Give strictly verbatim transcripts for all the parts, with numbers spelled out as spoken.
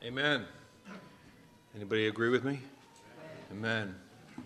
Amen. Anybody agree with me? Amen.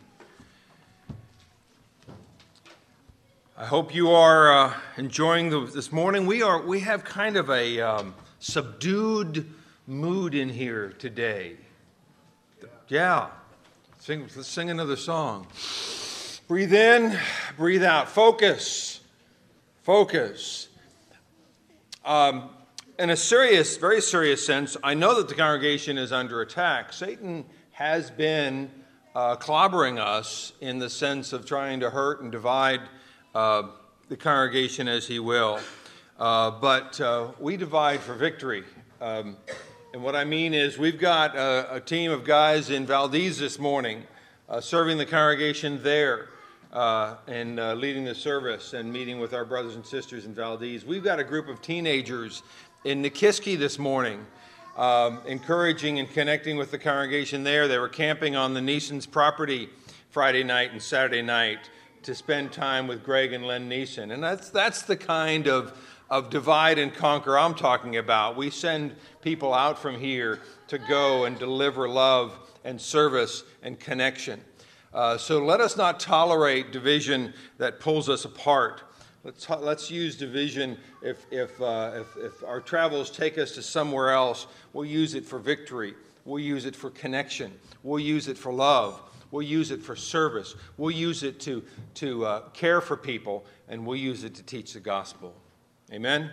I hope you are uh, enjoying the, this morning. We are. We have kind of a um, subdued mood in here today. Yeah. Sing, let's sing another song. Breathe in, breathe out. Focus. Focus. Um, in a serious, very serious sense, I know that the congregation is under attack. Satan has been uh, clobbering us in the sense of trying to hurt and divide uh, the congregation as he will. Uh, but uh, we divide for victory. Um, and what I mean is we've got a, a team of guys in Valdez this morning uh, serving the congregation there. Uh, and uh, leading the service and meeting with our brothers and sisters in Valdez. We've got a group of teenagers in Nikiski this morning, um, encouraging and connecting with the congregation there. They were camping on the Neeson's property Friday night and Saturday night to spend time with Greg and Len Neeson. And that's that's the kind of, of divide and conquer I'm talking about. We send people out from here to go and deliver love and service and connection. Uh, so let us not tolerate division that pulls us apart. Let's let's use division. If if, uh, if if our travels take us to somewhere else, we'll use it for victory. We'll use it for connection. We'll use it for love. We'll use it for service. We'll use it to to uh, care for people, and we'll use it to teach the gospel. Amen.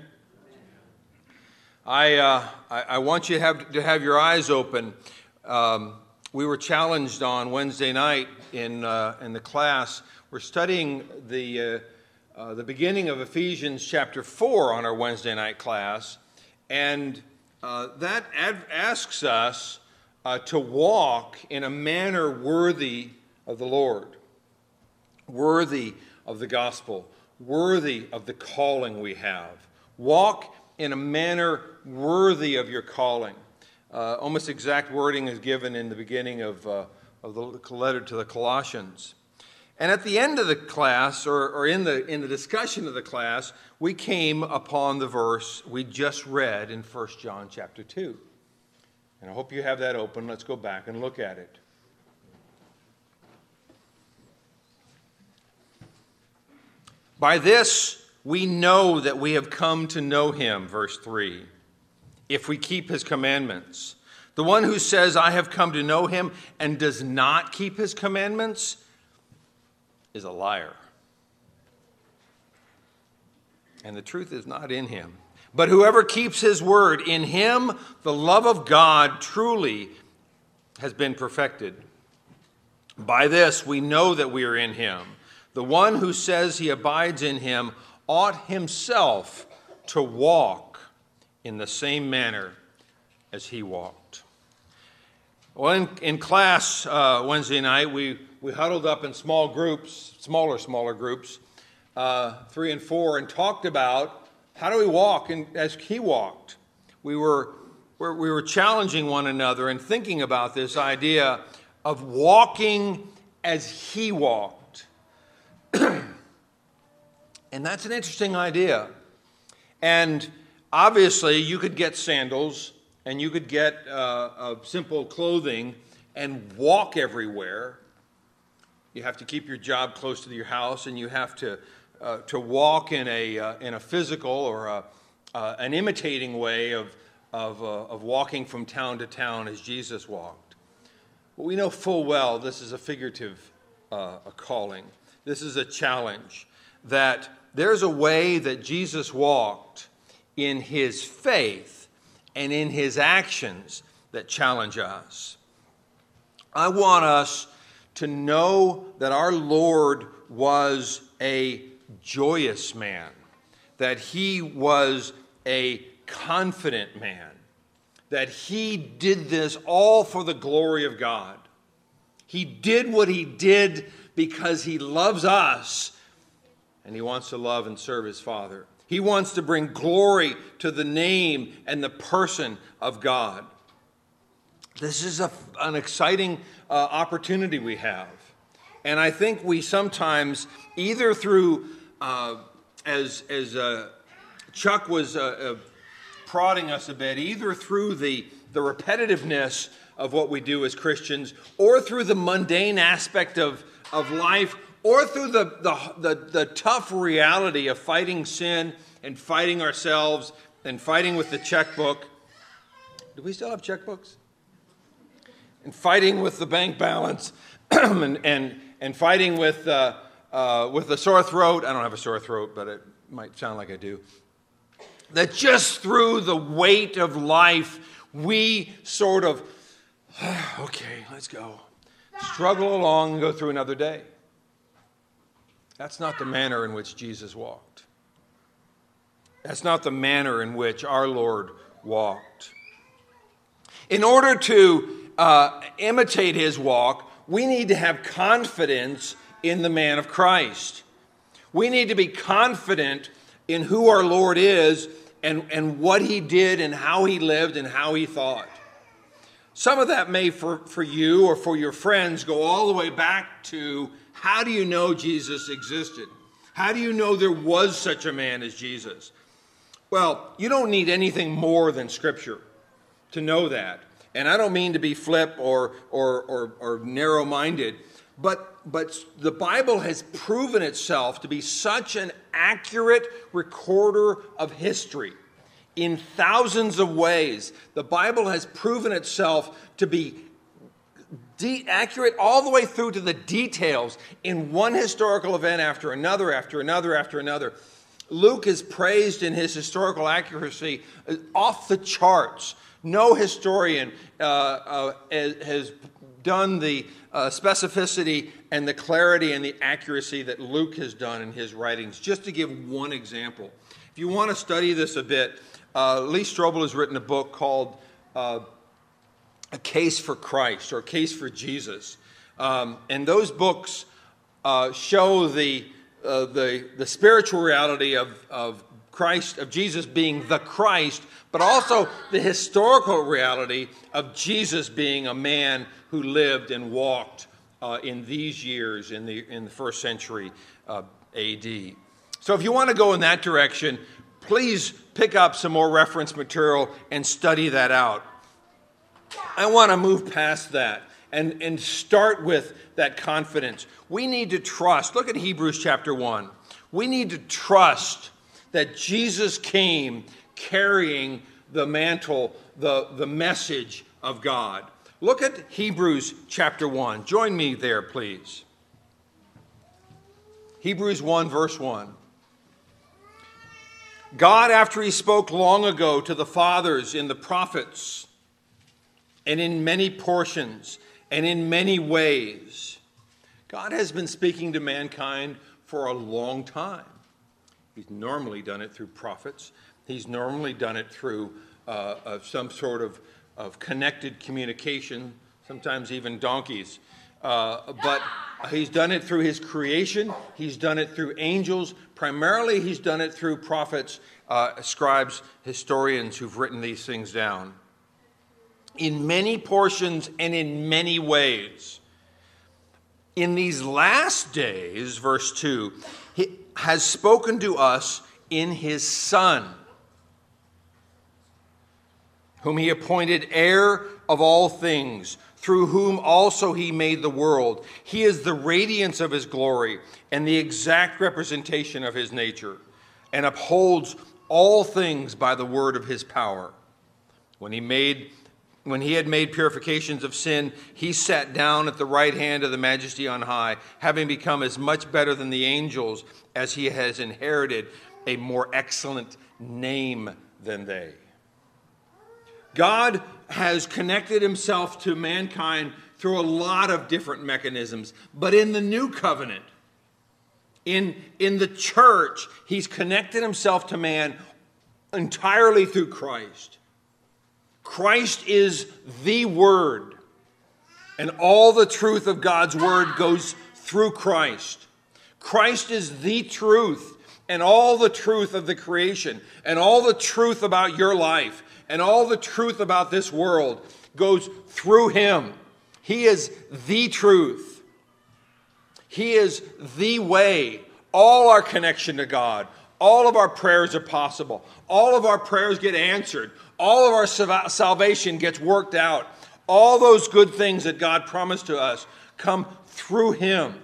I uh, I, I want you to have to have your eyes open. Um, We were challenged on Wednesday night in uh, in the class. We're studying the uh, uh, the beginning of Ephesians chapter four on our Wednesday night class, and uh, that ad- asks us uh, to walk in a manner worthy of the Lord, worthy of the gospel, worthy of the calling we have. Walk in a manner worthy of your calling. Uh, almost exact wording is given in the beginning of, uh, of the letter to the Colossians. And at the end of the class, or, or in the in the discussion of the class, we came upon the verse we just read in First John chapter two. And I hope you have that open. Let's go back and look at it. By this we know that we have come to know him, verse three. If we keep his commandments. The one who says, I have come to know him, and does not keep his commandments is a liar. And the truth is not in him. But whoever keeps his word, in him the love of God truly has been perfected. By this we know that we are in him. The one who says he abides in him ought himself to walk in the same manner as he walked. Well, in, in class uh, Wednesday night, we, we huddled up in small groups, smaller, smaller groups, uh, three and four, and talked about how do we walk in, as he walked. We were, we were challenging one another and thinking about this idea of walking as he walked. And that's an interesting idea. And obviously, you could get sandals and you could get uh, a simple clothing and walk everywhere. You have to keep your job close to your house, and you have to uh, to walk in a uh, in a physical or a, uh, an imitating way of of uh, of walking from town to town as Jesus walked. But we know full well this is a figurative uh, a calling. This is a challenge that there's a way that Jesus walked in his faith and in his actions that challenge us. I want us to know that our Lord was a joyous man, that he was a confident man, that he did this all for the glory of God. He did what he did because he loves us and he wants to love and serve his Father. He wants to bring glory to the name and the person of God. This is a, an exciting uh, opportunity we have. And I think we sometimes, either through, uh, as, as uh, Chuck was uh, uh, prodding us a bit, either through the, the repetitiveness of what we do as Christians, or through the mundane aspect of, of life, or through the, the, the, the tough reality of fighting sin and fighting ourselves and fighting with the checkbook. Do we still have checkbooks? And fighting with the bank balance and, and, and fighting with, uh, uh, with a sore throat. I don't have a sore throat, but it might sound like I do. That just through the weight of life, we sort of, okay, let's go. Struggle along and go through another day. That's not the manner in which Jesus walked. That's not the manner in which our Lord walked. In order to uh, imitate his walk, we need to have confidence in the man of Christ. We need to be confident in who our Lord is and, and what he did and how he lived and how he thought. Some of that may, for, for you or for your friends, go all the way back to, how do you know Jesus existed? How do you know there was such a man as Jesus? Well, you don't need anything more than Scripture to know that. And I don't mean to be flip or, or, or, or narrow-minded, but, but the Bible has proven itself to be such an accurate recorder of history. In thousands of ways, the Bible has proven itself to be de- accurate all the way through to the details in one historical event after another, after another, after another. Luke is praised in his historical accuracy off the charts. No historian uh, uh, has done the uh, specificity and the clarity and the accuracy that Luke has done in his writings. Just to give one example. If you want to study this a bit, uh, Lee Strobel has written a book called uh, A Case for Christ, or A Case for Jesus. Um, and those books uh, show the, uh, the, the spiritual reality of, of Christ, of Jesus being the Christ, but also the historical reality of Jesus being a man who lived and walked uh, in these years in the in the first century uh, A D. So if you want to go in that direction, please pick up some more reference material and study that out. I want to move past that and, and start with that confidence. We need to trust. Look at Hebrews chapter one. We need to trust that Jesus came carrying the mantle, the, the message of God. Look at Hebrews chapter one. Join me there, please. Hebrews one, verse one. God, after he spoke long ago to the fathers in the prophets, and in many portions, and in many ways, God has been speaking to mankind for a long time. He's normally done it through prophets. He's normally done it through uh, of some sort of, of connected communication, sometimes even donkeys. Uh, but he's done it through his creation. He's done it through angels. Primarily, he's done it through prophets, uh, scribes, historians who've written these things down. In many portions and in many ways. In these last days, verse two, he has spoken to us in his Son, whom he appointed heir of all things, through whom also he made the world. He is the radiance of his glory and the exact representation of his nature, and upholds all things by the word of his power. When he made When he had made purifications of sin, he sat down at the right hand of the Majesty on high, having become as much better than the angels as he has inherited a more excellent name than they. God has connected himself to mankind through a lot of different mechanisms, but in the new covenant, in, in the church, he's connected himself to man entirely through Christ. Christ is the Word, and all the truth of God's Word goes through Christ. Christ is the truth, and all the truth of the creation, and all the truth about your life, and all the truth about this world goes through him. He is the truth. He is the way. All our connection to God, all of our prayers are possible. All of our prayers get answered. All of our salvation gets worked out. All those good things that God promised to us come through him.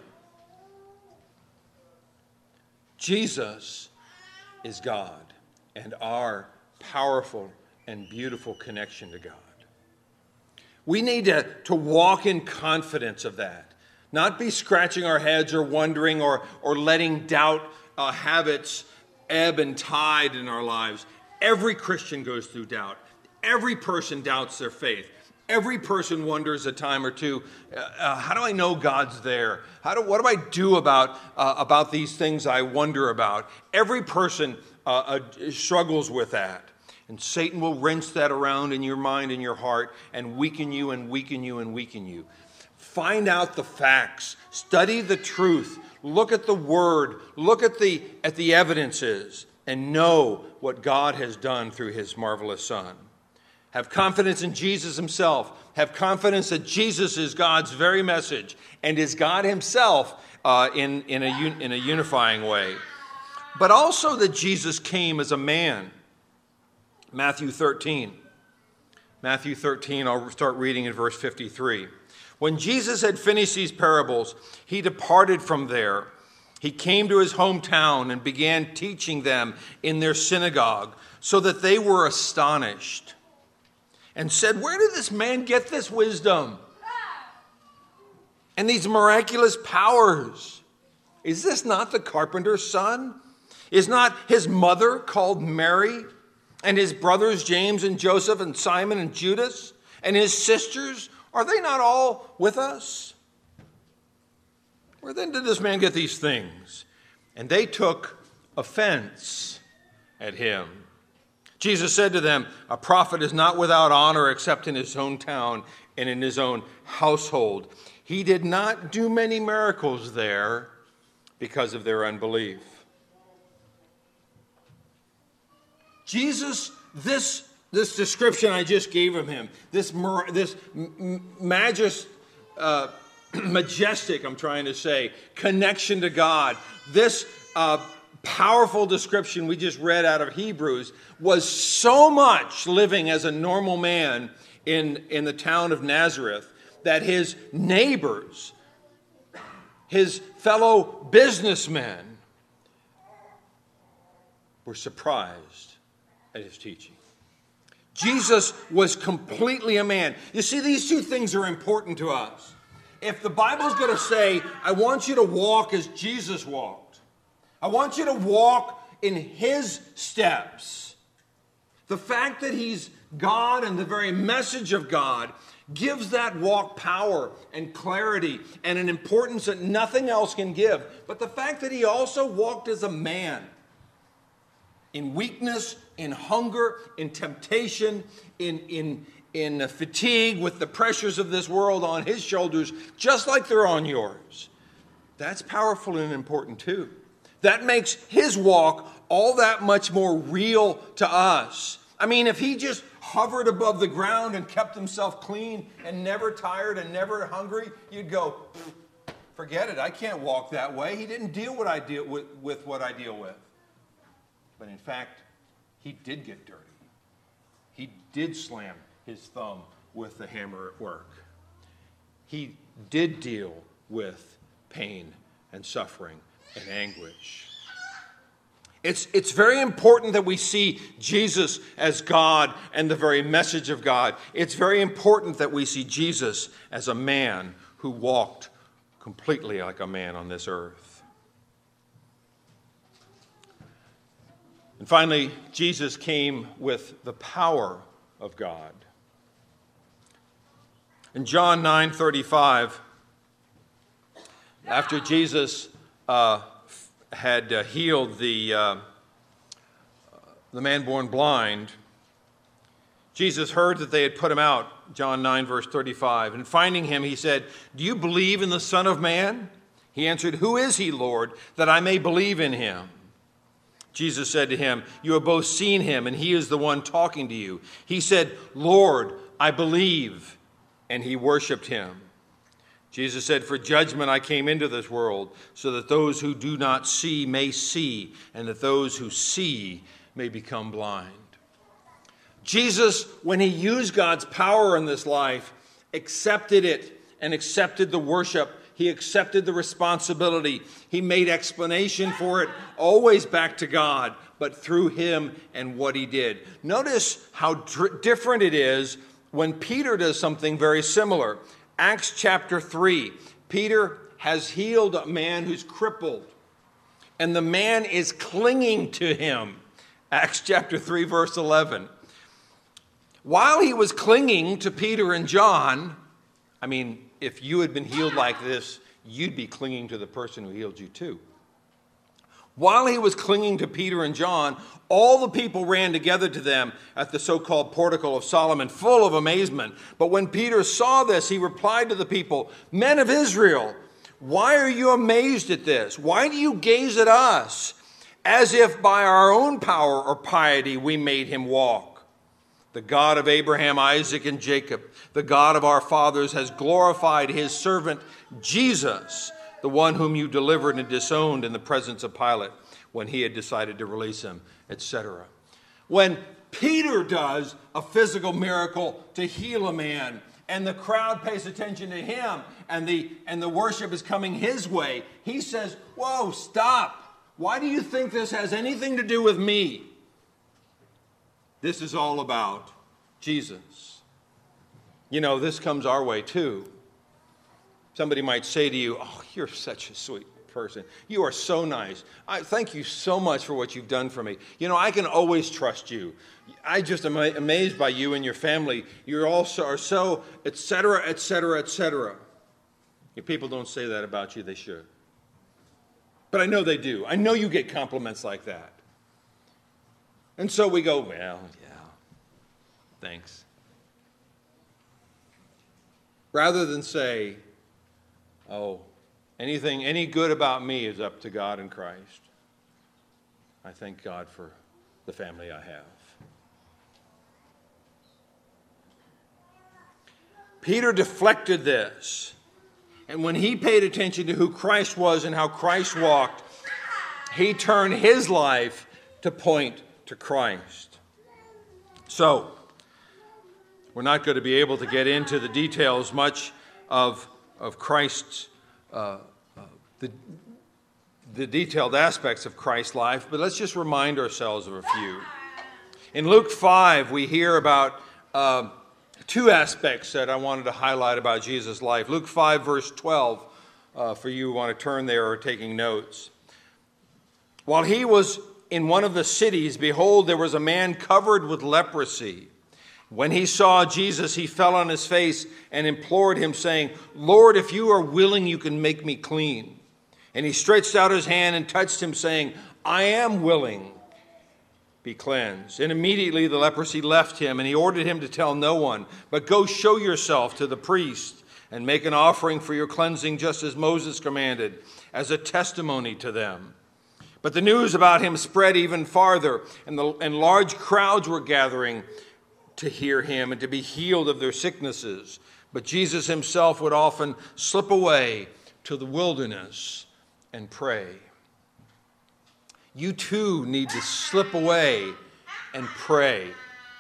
Jesus is God and our powerful and beautiful connection to God. We need to, to walk in confidence of that. Not be scratching our heads or wondering or, or letting doubt uh, habits ebb and tide in our lives. Every Christian goes through doubt. Every person doubts their faith. Every person wonders a time or two, uh, uh, how do I know God's there? How do, what do I do about, uh, about these things I wonder about? Every person uh, uh, struggles with that. And Satan will rinse that around in your mind and your heart and weaken you and weaken you and weaken you. Find out the facts. Study the truth. Look at the word. Look at the, at the evidences and know what God has done through his marvelous Son. Have confidence in Jesus himself. Have confidence that Jesus is God's very message and is God himself uh, in, in, a, in a unifying way. But also that Jesus came as a man. Matthew thirteen. Matthew thirteen, I'll start reading in verse fifty-three. When Jesus had finished these parables, he departed from there. He came to his hometown and began teaching them in their synagogue, so that they were astonished and said, "Where did this man get this wisdom and these miraculous powers? Is this not the carpenter's son? Is not his mother called Mary? And his brothers James and Joseph and Simon and Judas? And his sisters, are they not all with us? Where then did this man get these things?" And they took offense at him. Jesus said to them, "A prophet is not without honor except in his own town and in his own household." He did not do many miracles there because of their unbelief. Jesus, this, this description I just gave of him, this, this majest, uh, majestic, I'm trying to say, connection to God, this uh, powerful description we just read out of Hebrews was so much living as a normal man in, in the town of Nazareth that his neighbors, his fellow businessmen, were surprised at his teaching. Jesus was completely a man. You see, these two things are important to us. If the Bible's going to say, I want you to walk as Jesus walked, I want you to walk in his steps, the fact that he's God and the very message of God gives that walk power and clarity and an importance that nothing else can give. But the fact that he also walked as a man, in weakness, in hunger, in temptation, in, in, in fatigue with the pressures of this world on his shoulders, just like they're on yours. That's powerful and important too. That makes his walk all that much more real to us. I mean, if he just hovered above the ground and kept himself clean and never tired and never hungry, you'd go, forget it, I can't walk that way. He didn't deal what I deal with, with what I deal with. But in fact, he did get dirty. He did slam his thumb with the hammer at work. He did deal with pain and suffering and anguish. It's, it's very important that we see Jesus as God and the very message of God. It's very important that we see Jesus as a man who walked completely like a man on this earth. And finally, Jesus came with the power of God. In John nine thirty-five, after Jesus uh, had uh, healed the, uh, the man born blind, Jesus heard that they had put him out, John nine verse thirty-five. And finding him, he said, "Do you believe in the Son of Man?" He answered, "Who is he, Lord, that I may believe in him?" Jesus said to him, "You have both seen him, and he is the one talking to you." He said, "Lord, I believe," and he worshiped him. Jesus said, "For judgment I came into this world, so that those who do not see may see, and that those who see may become blind." Jesus, when he used God's power in this life, accepted it and accepted the worship. He accepted the responsibility. He made explanation for it, always back to God, but through him and what he did. Notice how dr- different it is when Peter does something very similar. Acts chapter three, Peter has healed a man who's crippled, and the man is clinging to him. Acts chapter three, verse eleven. While he was clinging to Peter and John, I mean, if you had been healed like this, you'd be clinging to the person who healed you too. While he was clinging to Peter and John, all the people ran together to them at the so-called Portico of Solomon, full of amazement. But when Peter saw this, he replied to the people, "Men of Israel, why are you amazed at this? Why do you gaze at us, as if by our own power or piety we made him walk? The God of Abraham, Isaac, and Jacob, the God of our fathers, has glorified his servant Jesus, the one whom you delivered and disowned in the presence of Pilate when he had decided to release him," et cetera. When Peter does a physical miracle to heal a man, and the crowd pays attention to him, and the, and the worship is coming his way, he says, "Whoa, stop. Why do you think this has anything to do with me? This is all about Jesus." You know, this comes our way too. Somebody might say to you, "Oh, you're such a sweet person. You are so nice. I thank you so much for what you've done for me. You know, I can always trust you. I just am amazed by you and your family. You're also are so, et cetera, et cetera, et cetera" If people don't say that about you, they should. But I know they do. I know you get compliments like that. And so we go, "Well, yeah, thanks." Rather than say, "Oh, anything, any good about me is up to God and Christ. I thank God for the family I have." Peter deflected this. And when he paid attention to who Christ was and how Christ walked, he turned his life to point to Christ. So, we're not going to be able to get into the details much of, of Christ's, uh, uh, the, the detailed aspects of Christ's life, but let's just remind ourselves of a few. In Luke five, we hear about uh, two aspects that I wanted to highlight about Jesus' life. Luke five, verse twelve, uh, for you who want to turn there or are taking notes. "While he was in one of the cities, behold, there was a man covered with leprosy. When he saw Jesus, he fell on his face and implored him, saying, 'Lord, if you are willing, you can make me clean.' And he stretched out his hand and touched him, saying, 'I am willing, be cleansed.' And immediately the leprosy left him, and he ordered him to tell no one, but go show yourself to the priest and make an offering for your cleansing, just as Moses commanded, as a testimony to them." But the news about him spread even farther, and, the, and large crowds were gathering to hear him and to be healed of their sicknesses. But Jesus himself would often slip away to the wilderness and pray. You too need to slip away and pray.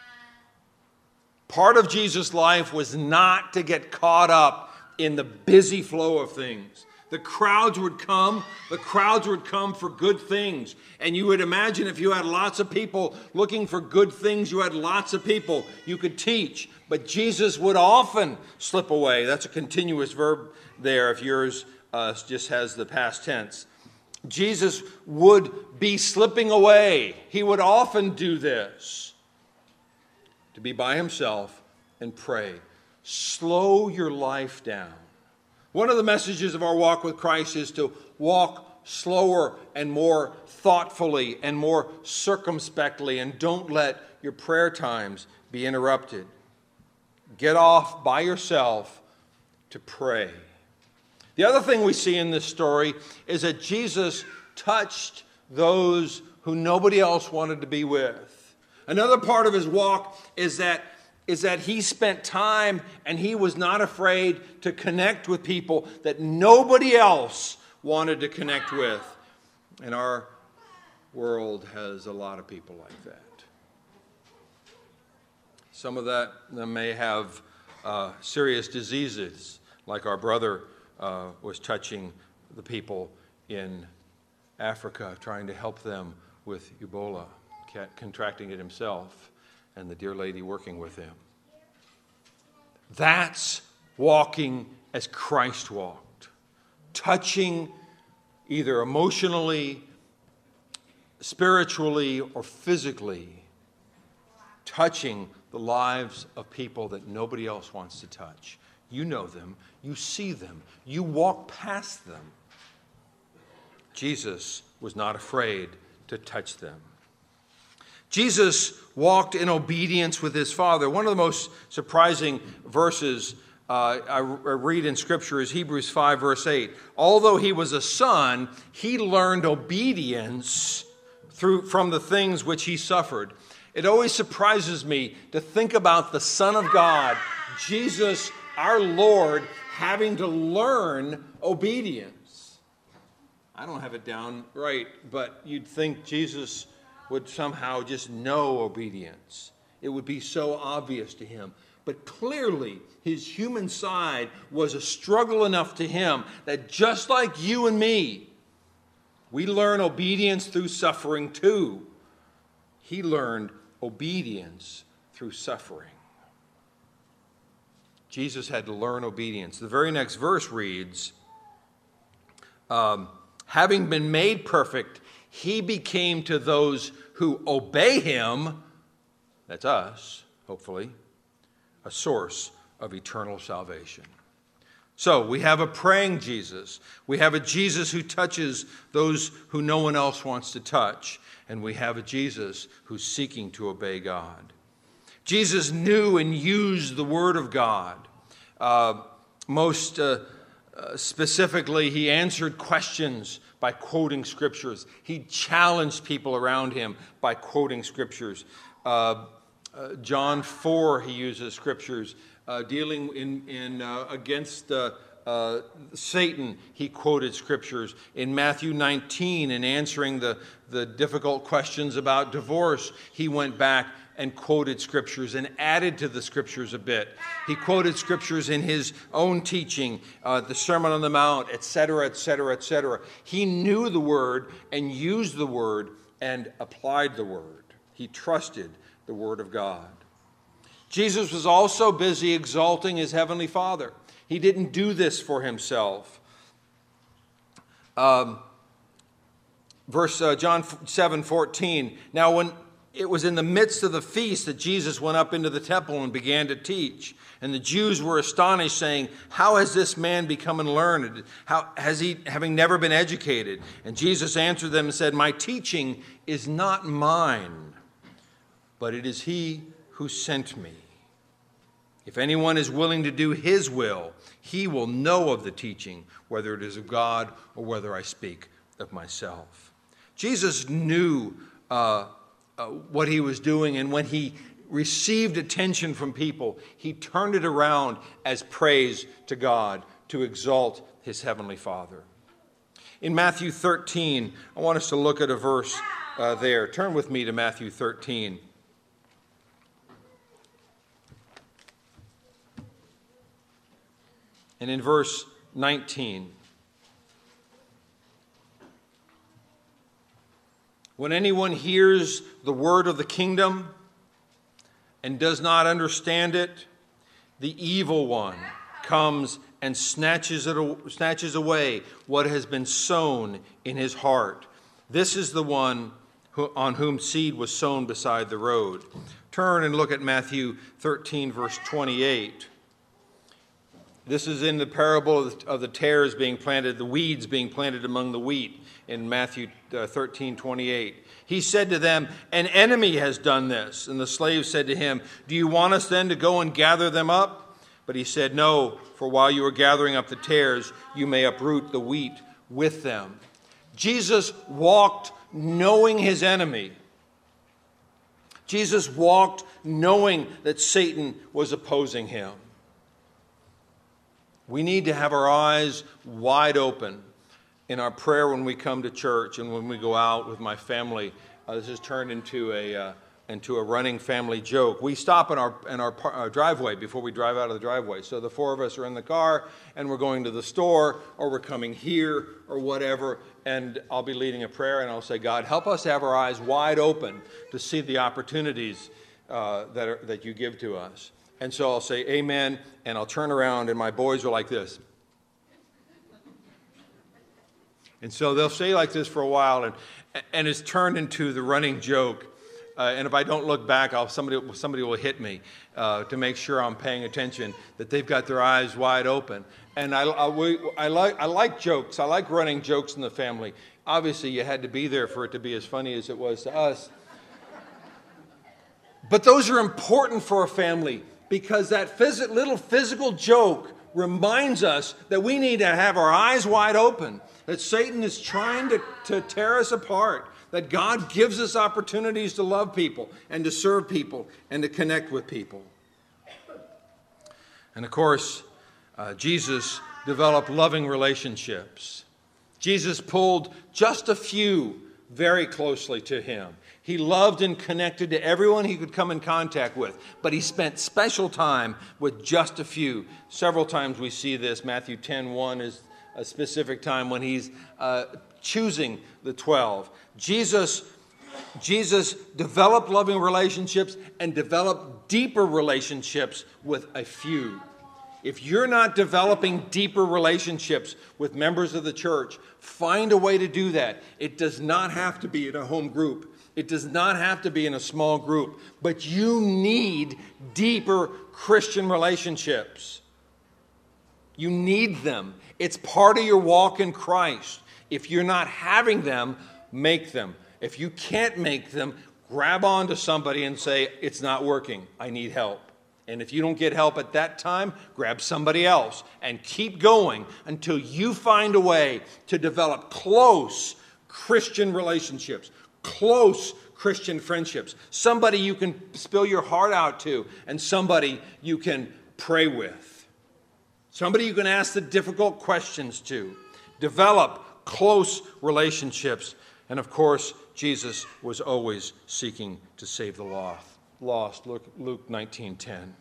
Part of Jesus' life was not to get caught up in the busy flow of things. The crowds would come, the crowds would come for good things. And you would imagine if you had lots of people looking for good things, you had lots of people you could teach. But Jesus would often slip away. That's a continuous verb there if yours uh, just has the past tense. Jesus would be slipping away. He would often do this. To be by himself and pray. Slow your life down. One of the messages of our walk with Christ is to walk slower and more thoughtfully and more circumspectly, and don't let your prayer times be interrupted. Get off by yourself to pray. The other thing we see in this story is that Jesus touched those who nobody else wanted to be with. Another part of his walk is that is that he spent time and he was not afraid to connect with people that nobody else wanted to connect with. And our world has a lot of people like that. Some of that them may have uh, serious diseases, like our brother uh, was touching the people in Africa, trying to help them with Ebola, contracting it himself, and the dear lady working with him. That's walking as Christ walked, touching either emotionally, spiritually, or physically, touching the lives of people that nobody else wants to touch. You know them, you see them, you walk past them. Jesus was not afraid to touch them. Jesus walked in obedience with his Father. One of the most surprising verses uh, I read in Scripture is Hebrews five, verse eight. Although he was a son, he learned obedience through from the things which he suffered. It always surprises me to think about the Son of God, Jesus, our Lord, having to learn obedience. I don't have it down right, but you'd think Jesus would somehow just know obedience. It would be so obvious to him. But clearly, his human side was a struggle enough to him that just like you and me, we learn obedience through suffering too. He learned obedience through suffering. Jesus had to learn obedience. The very next verse reads, um, having been made perfect, he became to those who obey him, that's us, hopefully, a source of eternal salvation. So we have a praying Jesus. We have a Jesus who touches those who no one else wants to touch. And we have a Jesus who's seeking to obey God. Jesus knew and used the Word of God. Uh, most uh, uh, specifically, he answered questions by quoting Scriptures. He challenged people around him by quoting Scriptures. Uh, uh, John four, he uses Scriptures. Uh, dealing in, in uh, against uh, uh, Satan, he quoted Scriptures. In Matthew nineteen, in answering the, the difficult questions about divorce, he went back and quoted Scriptures and added to the Scriptures a bit. He quoted Scriptures in his own teaching, uh, the Sermon on the Mount, et cetera, et cetera, et cetera. He knew the Word and used the Word and applied the Word. He trusted the Word of God. Jesus was also busy exalting his heavenly Father. He didn't do this for himself. Um, verse uh, John seven fourteen. Now when it was in the midst of the feast that Jesus went up into the temple and began to teach. And the Jews were astonished, saying, how has this man become learned? How has he, having never been educated? And Jesus answered them and said, my teaching is not mine, but it is he who sent me. If anyone is willing to do his will, he will know of the teaching, whether it is of God or whether I speak of myself. Jesus knew uh, uh, what he was doing, and when he received attention from people, he turned it around as praise to God to exalt his heavenly Father. In Matthew thirteen, I want us to look at a verse uh, there. Turn with me to Matthew thirteen. And in verse nineteen, when anyone hears the word of the kingdom and does not understand it, the evil one comes and snatches it, snatches away what has been sown in his heart. This is the one who, on whom seed was sown beside the road. Turn and look at Matthew thirteen, verse twenty-eight. This is in the parable of the, of the tares being planted, the weeds being planted among the wheat in Matthew uh, thirteen twenty-eight. He said to them, an enemy has done this. And the slave said to him, do you want us then to go and gather them up? But he said, no, for while you are gathering up the tares, you may uproot the wheat with them. Jesus walked knowing his enemy. Jesus walked knowing that Satan was opposing him. We need to have our eyes wide open in our prayer when we come to church and when we go out with my family. Uh, this has turned into a uh, into a running family joke. We stop in our in our, par- our driveway before we drive out of the driveway. So the four of us are in the car and we're going to the store or we're coming here or whatever, and I'll be leading a prayer and I'll say, God, help us to have our eyes wide open to see the opportunities uh, that are, that you give to us. And so I'll say amen, and I'll turn around and my boys are like this. And so they'll stay like this for a while, and and it's turned into the running joke. Uh, and if I don't look back, I'll, somebody, somebody will hit me uh, to make sure I'm paying attention, that they've got their eyes wide open. And I, I, we, I, like, I like jokes. I like running jokes in the family. Obviously, you had to be there for it to be as funny as it was to us. But those are important for a family, because that phys- little physical joke reminds us that we need to have our eyes wide open, that Satan is trying to, to tear us apart, that God gives us opportunities to love people and to serve people and to connect with people. And of course, uh, Jesus developed loving relationships. Jesus pulled just a few very closely to him. He loved and connected to everyone he could come in contact with, but he spent special time with just a few. Several times we see this. Matthew ten one is a specific time when he's uh, choosing the twelve. Jesus, Jesus developed loving relationships and developed deeper relationships with a few. If you're not developing deeper relationships with members of the church, find a way to do that. It does not have to be in a home group. It does not have to be in a small group. But you need deeper Christian relationships. You need them. It's part of your walk in Christ. If you're not having them, make them. If you can't make them, grab onto somebody and say, it's not working. I need help. And if you don't get help at that time, grab somebody else and keep going until you find a way to develop close Christian relationships, close Christian friendships, somebody you can spill your heart out to, and somebody you can pray with, somebody you can ask the difficult questions to. Develop close relationships. And of course, Jesus was always seeking to save the lost. Lost. Look, Luke nineteen ten.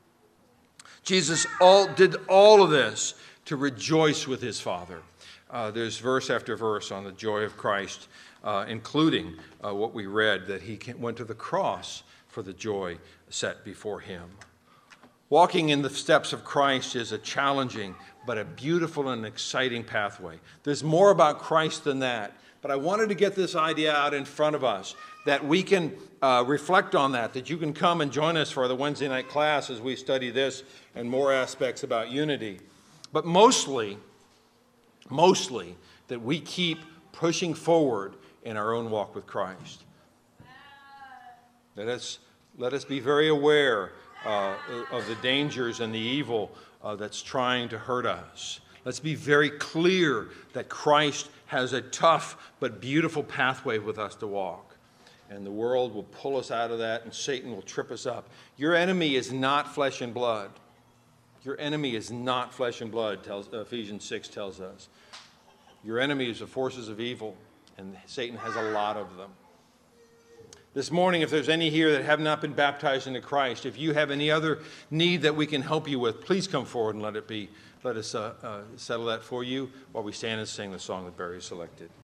Jesus all, did all of this to rejoice with his Father. Uh, there's verse after verse on the joy of Christ, uh, including uh, what we read, that he went to the cross for the joy set before him. Walking in the steps of Christ is a challenging but a beautiful and exciting pathway. There's more about Christ than that. But I wanted to get this idea out in front of us, that we can uh, reflect on that, that you can come and join us for the Wednesday night class as we study this and more aspects about unity. But mostly, mostly, that we keep pushing forward in our own walk with Christ. Let us, let us be very aware uh, of the dangers and the evil uh, that's trying to hurt us. Let's be very clear that Christ has a tough but beautiful pathway with us to walk. And the world will pull us out of that, and Satan will trip us up. Your enemy is not flesh and blood. Your enemy is not flesh and blood, tells, Ephesians six tells us. Your enemy is the forces of evil, and Satan has a lot of them. This morning, if there's any here that have not been baptized into Christ, if you have any other need that we can help you with, please come forward and let it be. Let us uh, uh, settle that for you while we stand and sing the song that Barry selected.